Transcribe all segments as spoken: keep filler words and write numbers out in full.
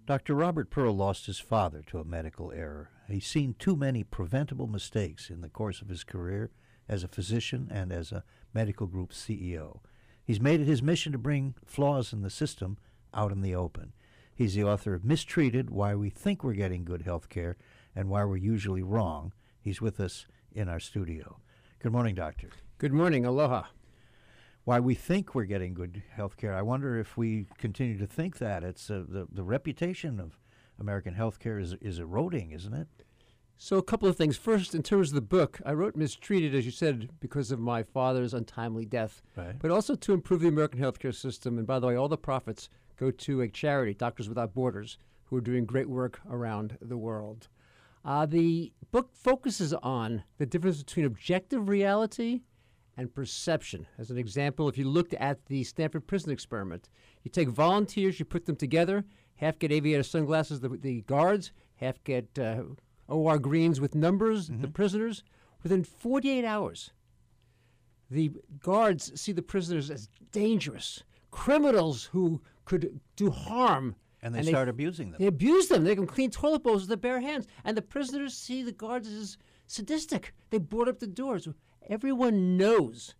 Doctor Robert Pearl lost his father to a medical error. He's seen too many preventable mistakes in the course of his career as a physician and as a medical group C E O. He's made it his mission to bring flaws in the system out in the open. He's the author of Mistreated, Why We Think We're Getting Good Health Care and Why We're Usually Wrong. He's with us in our studio. Good morning, Doctor. Good morning. Aloha. Why we think we're getting good health care. I wonder if we continue to think that. It's uh, the, the reputation of American health care is, is eroding, isn't it? So a couple of things. First, in terms of the book, I wrote Mistreated, as you said, because of my father's untimely death, Right. but also to improve the American healthcare system. And by the way, all the profits go to a charity, Doctors Without Borders, who are doing great work around the world. Uh, the book focuses on the difference between objective reality and perception. As an example, if you looked at the Stanford Prison Experiment, you take volunteers, you put them together, half get aviator sunglasses, the, the guards, half get uh, O R greens with numbers, mm-hmm. the prisoners. Within forty-eight hours, the guards see the prisoners as dangerous, criminals who could do harm. And they and start they, abusing them. They abuse them. They can clean toilet bowls with their bare hands. And the prisoners see the guards as sadistic. They board up the doors. Everyone knows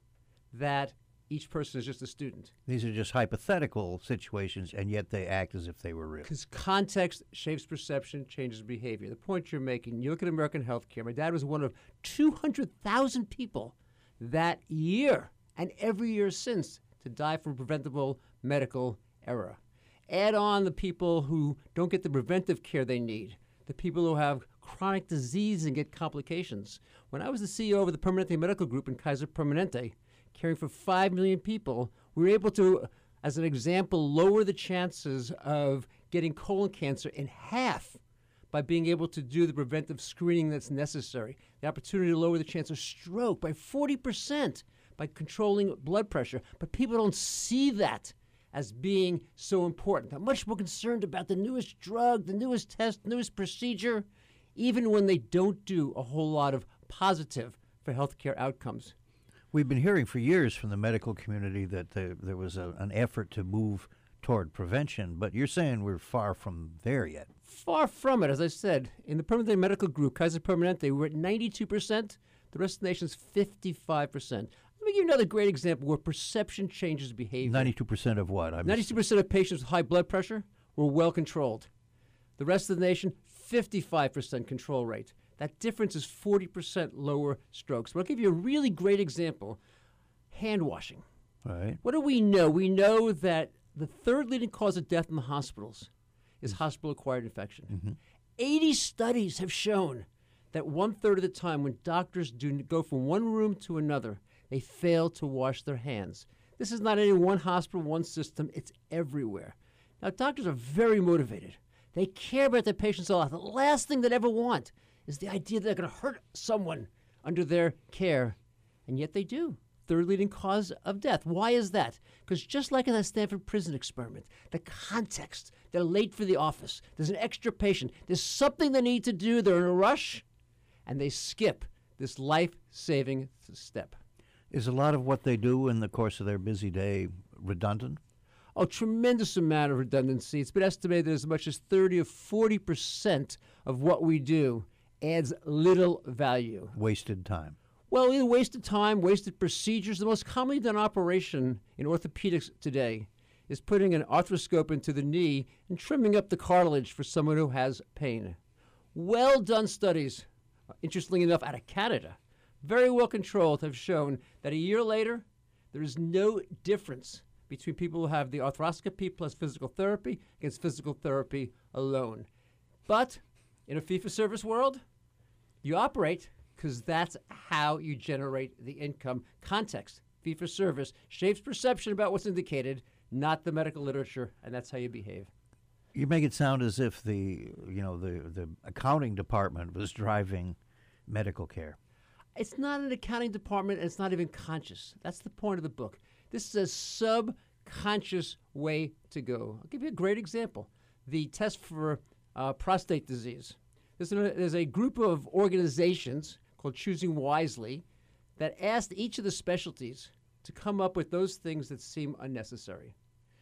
that each person is just a student. These are just hypothetical situations, and yet they act as if they were real. Because context shapes perception, changes behavior. The point you're making, you look at American healthcare. My dad was one of two hundred thousand people that year and every year since to die from preventable medical error. Add on the people who don't get the preventive care they need, the people who have chronic disease and get complications. When I was the C E O of the Permanente Medical Group in Kaiser Permanente, caring for five million people, we were able to, as an example, lower the chances of getting colon cancer in half by being able to do the preventive screening that's necessary. The opportunity to lower the chance of stroke by forty percent by controlling blood pressure. But people don't see that as being so important. They're much more concerned about the newest drug, the newest test, newest procedure, even when they don't do a whole lot of positive for healthcare outcomes. We've been hearing for years from the medical community that there, there was a, an effort to move toward prevention, but you're saying we're far from there yet. Far from it. As I said, in the Permanente Medical Group, Kaiser Permanente, we're at ninety-two percent. The rest of the nation's fifty-five percent. Let me give you another great example where perception changes behavior. ninety-two percent of what? I ninety-two percent of patients with high blood pressure were well controlled. The rest of the nation, fifty-five percent control rate. That difference is forty percent lower strokes. But I'll give you a really great example. Hand washing. Right. What do we know? We know that the third leading cause of death in the hospitals is hospital-acquired infection. Mm-hmm. eighty studies have shown that one-third of the time when doctors do go from one room to another, they fail to wash their hands. This is not any one hospital, one system. It's everywhere. Now, doctors are very motivated. They care about their patients a lot. The last thing they'd ever want is the idea that they're going to hurt someone under their care, and yet they do. Third leading cause of death. Why is that? Because just like in that Stanford Prison Experiment, the context, they're late for the office, there's an extra patient, there's something they need to do, they're in a rush, and they skip this life-saving step. Is a lot of what they do in the course of their busy day redundant? A tremendous amount of redundancy. It's been estimated that as much as thirty or forty percent of what we do adds little value. Wasted time. Well, either wasted time, wasted procedures. The most commonly done operation in orthopedics today is putting an arthroscope into the knee and trimming up the cartilage for someone who has pain. Well done studies, interestingly enough, out of Canada, very well controlled, have shown that a year later, there is no difference between people who have the arthroscopy plus physical therapy against physical therapy alone. But in a fee-for-service world, you operate because that's how you generate the income. Context, fee-for-service, shapes perception about what's indicated, not the medical literature, and that's how you behave. You make it sound as if the, you know, the, the accounting department was driving medical care. It's not an accounting department, and it's not even conscious. That's the point of the book. This is a subconscious way to go. I'll give you a great example. The test for uh, prostate disease. There's, an, there's a group of organizations called Choosing Wisely that asked each of the specialties to come up with those things that seem unnecessary.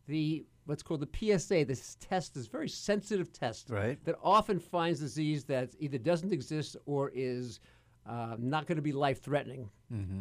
the what's called the P S A, this test, this very sensitive test Right. that often finds disease that either doesn't exist or is uh, not going to be life-threatening. Mm-hmm.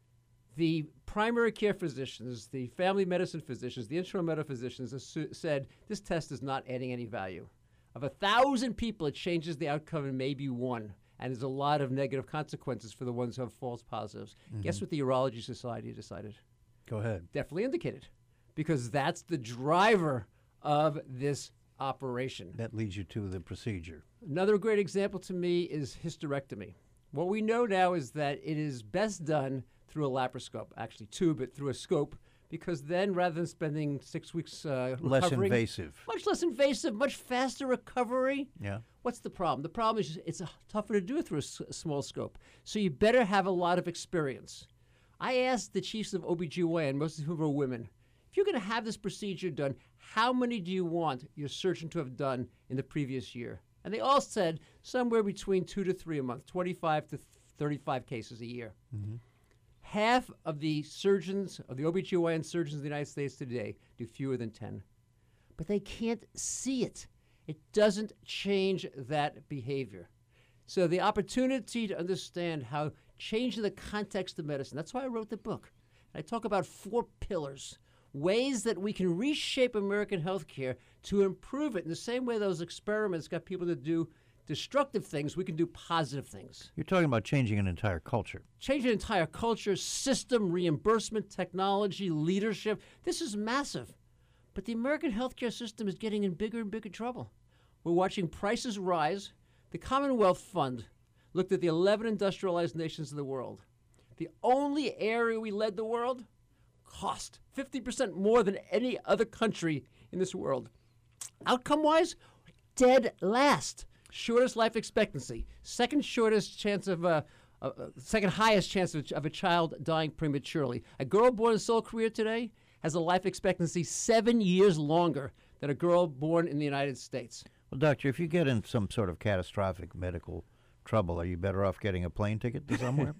The primary care physicians, the family medicine physicians, the internal medicine physicians assu- said this test is not adding any value. Of a thousand people, it changes the outcome in maybe one, and there's a lot of negative consequences for the ones who have false positives. Mm-hmm. Guess what the Urology Society decided? Go ahead. Definitely indicated, because that's the driver of this operation. That leads you to the procedure. Another great example to me is hysterectomy. What we know now is that it is best done through a laparoscope, actually two, but through a scope, because then rather than spending six weeks uh, Less recovering, invasive. much less invasive, much faster recovery. Yeah. What's the problem? The problem is it's uh, tougher to do through a, s- a small scope. So you better have a lot of experience. I asked the chiefs of O B G Y N, most of whom are women, if you're going to have this procedure done, how many do you want your surgeon to have done in the previous year? And they all said somewhere between two to three a month, twenty-five to thirty-five cases a year. Mm-hmm. Half of the surgeons, of the O B G Y N surgeons in the United States today, do fewer than ten. But they can't see it. It doesn't change that behavior. So the opportunity to understand how changing the context of medicine, that's why I wrote the book. I talk about four pillars, ways that we can reshape American healthcare to improve it. In the same way those experiments got people to do destructive things, we can do positive things. You're talking about changing an entire culture. Change an entire culture, system, reimbursement, technology, leadership. This is massive. But the American healthcare system is getting in bigger and bigger trouble. We're watching prices rise. The Commonwealth Fund looked at the eleven industrialized nations of the world. The only area we led the world, cost. fifty percent more than any other country in this world. Outcome-wise, dead last. Shortest life expectancy. Second shortest chance of, uh, uh, second highest chance of, of a child dying prematurely. A girl born in Seoul, Korea today has a life expectancy seven years longer than a girl born in the United States. Well, doctor, if you get in some sort of catastrophic medical trouble, are you better off getting a plane ticket to somewhere?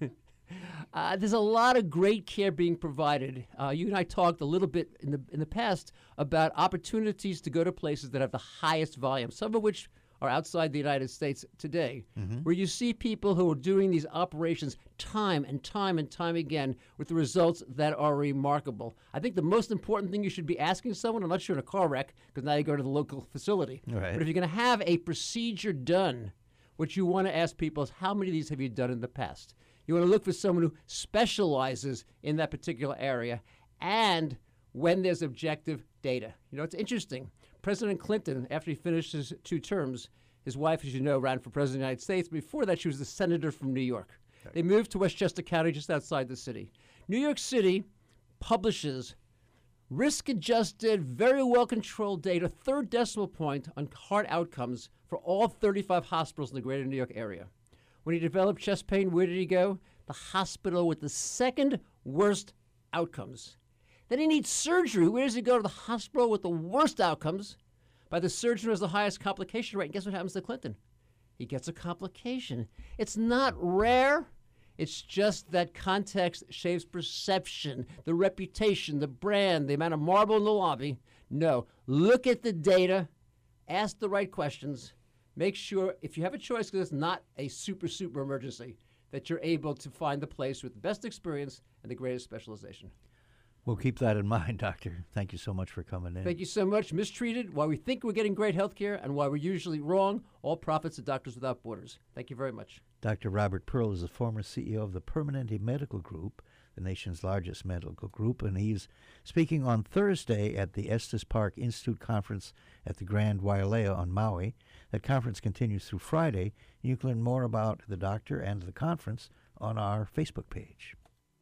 Uh, there's a lot of great care being provided. Uh, you and I talked a little bit in the in the past about opportunities to go to places that have the highest volume, some of which are outside the United States today, mm-hmm. where you see people who are doing these operations time and time and time again with the results that are remarkable. I think the most important thing you should be asking someone, unless you're in a car wreck, because now you go to the local facility. Right. But if you're going to have a procedure done, what you want to ask people is, how many of these have you done in the past? You want to look for someone who specializes in that particular area, and when there's objective data. You know, it's interesting. President Clinton, after he finished his two terms, his wife, as you know, ran for president of the United States. Before that, she was the senator from New York. Okay. They moved to Westchester County, just outside the city. New York City publishes risk-adjusted, very well-controlled data, third decimal point on heart outcomes for all thirty-five hospitals in the greater New York area. When he developed chest pain, where did he go? The hospital with the second worst outcomes. Then he needs surgery. Where does he go? To the hospital with the worst outcomes by the surgeon who has the highest complication rate. And guess what happens to Clinton? He gets a complication. It's not rare. It's just that context shapes perception, the reputation, the brand, the amount of marble in the lobby. No, look at the data, ask the right questions, make sure, if you have a choice, because it's not a super, super emergency, that you're able to find the place with the best experience and the greatest specialization. We'll keep that in mind, Doctor. Thank you so much for coming in. Thank you so much. Mistreated, why we think we're getting great health care and why we're usually wrong, all profits of Doctors Without Borders. Thank you very much. Doctor Robert Pearl is the former C E O of the Permanente Medical Group, the nation's largest medical group, and he's speaking on Thursday at the Estes Park Institute Conference at the Grand Wailea on Maui. That conference continues through Friday. You can learn more about the doctor and the conference on our Facebook page.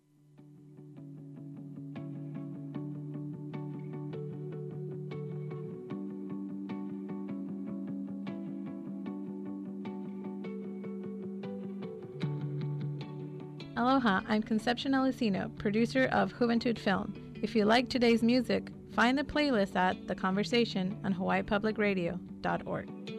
Aloha, I'm Concepcion Alicino, producer of Juventud Film. If you like today's music, find the playlist at The Conversation on Hawaii Public Radio dot org.